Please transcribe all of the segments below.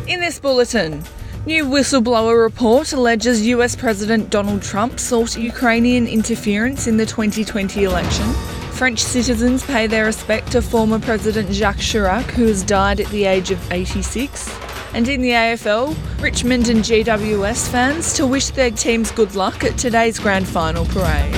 In this bulletin, new whistleblower report alleges US President Donald Trump sought Ukrainian interference in the 2020 election. French citizens pay their respect to former President Jacques Chirac, who has died at the age of 86. And in the AFL, Richmond and GWS fans to wish their teams good luck at today's grand final parade.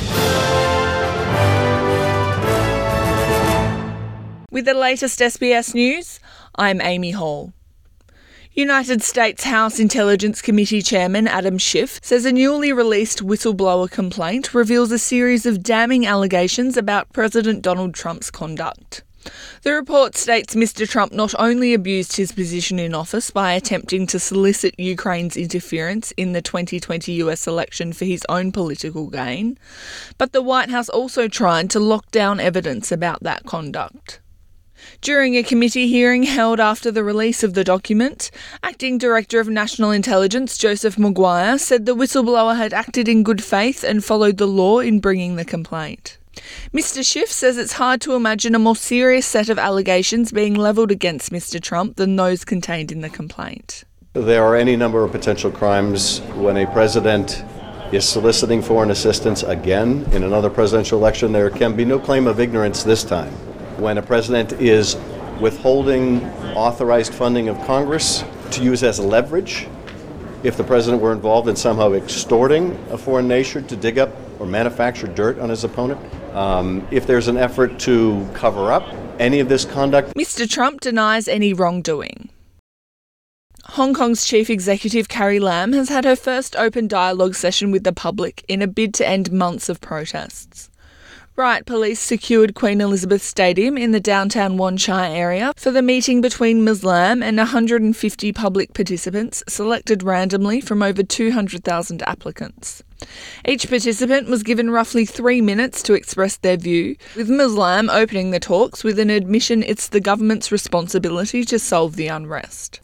With the latest SBS news, I'm Amy Hall. United States House Intelligence Committee Chairman Adam Schiff says a newly released whistleblower complaint reveals a series of damning allegations about President Donald Trump's conduct. The report states Mr. Trump not only abused his position in office by attempting to solicit Ukraine's interference in the 2020 US election for his own political gain, but the White House also tried to lock down evidence about that conduct. During a committee hearing held after the release of the document, Acting Director of National Intelligence Joseph Maguire said the whistleblower had acted in good faith and followed the law in bringing the complaint. Mr. Schiff says it's hard to imagine a more serious set of allegations being levelled against Mr. Trump than those contained in the complaint. There are any number of potential crimes when a president is soliciting foreign assistance again in another presidential election. There can be no claim of ignorance this time. When a president is withholding authorized funding of Congress to use as leverage, if the president were involved in somehow extorting a foreign nation to dig up or manufacture dirt on his opponent, if there's an effort to cover up any of this conduct. Mr. Trump denies any wrongdoing. Hong Kong's Chief Executive Carrie Lam has had her first open dialogue session with the public in a bid to end months of protests. Riot police secured Queen Elizabeth Stadium in the downtown Wan Chai area for the meeting between Ms. Lam and 150 public participants selected randomly from over 200,000 applicants. Each participant was given roughly 3 minutes to express their view, with Ms. Lam opening the talks with an admission it's the government's responsibility to solve the unrest.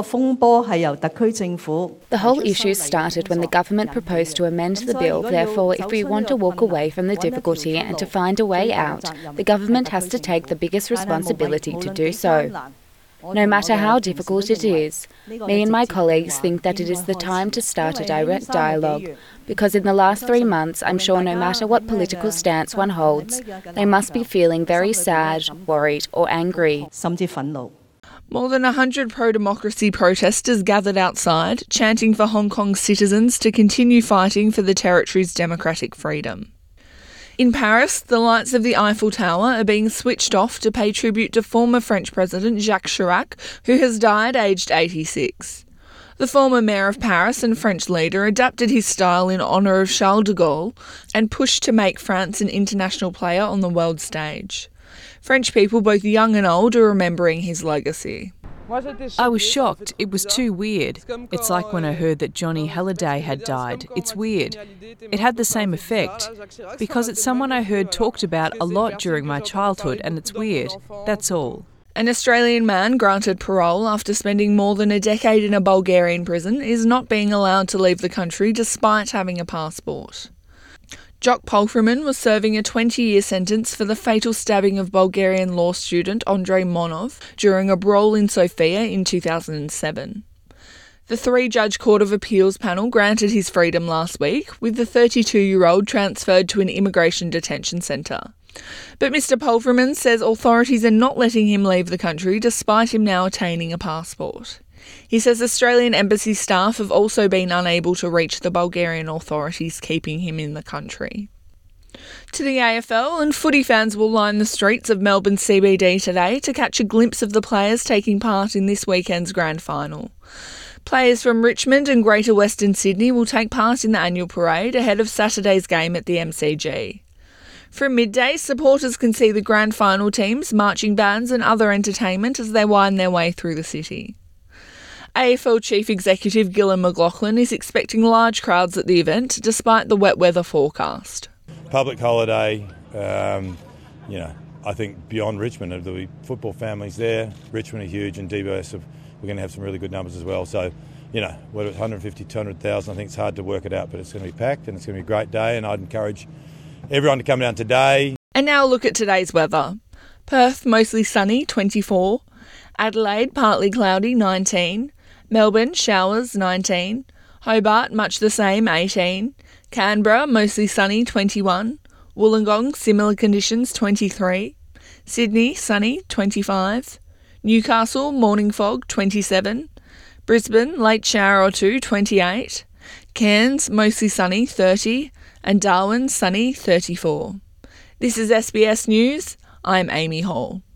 The whole issue started when the government proposed to amend the bill. Therefore, if we want to walk away from the difficulty and to find a way out, the government has to take the biggest responsibility to do so. No matter how difficult it is, me and my colleagues think that it is the time to start a direct dialogue, because in the last 3 months, I'm sure no matter what political stance one holds, they must be feeling very sad, worried or angry. More than 100 pro-democracy protesters gathered outside, chanting for Hong Kong's citizens to continue fighting for the territory's democratic freedom. In Paris, the lights of the Eiffel Tower are being switched off to pay tribute to former French President Jacques Chirac, who has died aged 86. The former mayor of Paris and French leader adapted his style in honour of Charles de Gaulle and pushed to make France an international player on the world stage. French people, both young and old, are remembering his legacy. I was shocked. It was too weird. It's like when I heard that Johnny Halliday had died. It's weird. It had the same effect because it's someone I heard talked about a lot during my childhood, and it's weird. That's all. An Australian man granted parole after spending more than a decade in a Bulgarian prison is not being allowed to leave the country despite having a passport. Jock Polferman was serving a 20-year sentence for the fatal stabbing of Bulgarian law student Andrei Monov during a brawl in Sofia in 2007. The 3-judge Court of Appeals panel granted his freedom last week, with the 32-year-old transferred to an immigration detention centre. But Mr. Polferman says authorities are not letting him leave the country despite him now attaining a passport. He says Australian embassy staff have also been unable to reach the Bulgarian authorities keeping him in the country. To the AFL, and footy fans will line the streets of Melbourne CBD today to catch a glimpse of the players taking part in this weekend's grand final. Players from Richmond and Greater Western Sydney will take part in the annual parade ahead of Saturday's game at the MCG. From midday, supporters can see the grand final teams, marching bands and other entertainment as they wind their way through the city. AFL Chief Executive Gillon McLachlan is expecting large crowds at the event despite the wet weather forecast. Public holiday, I think beyond Richmond, there'll be football families there. Richmond are huge and DBS, we're going to have some really good numbers as well. So, whether it's 150, 200,000, I think it's hard to work it out, but it's going to be packed and it's going to be a great day, and I'd encourage everyone to come down today. And now look at today's weather. Perth, mostly sunny, 24. Adelaide, partly cloudy, 19. Melbourne, showers 19. Hobart, much the same, 18. Canberra, mostly sunny, 21. Wollongong, similar conditions, 23. Sydney, sunny, 25. Newcastle, morning fog, 27. Brisbane, late shower or two, 28. Cairns, mostly sunny, 30. And Darwin, sunny, 34. This is SBS News. I'm Amy Hall.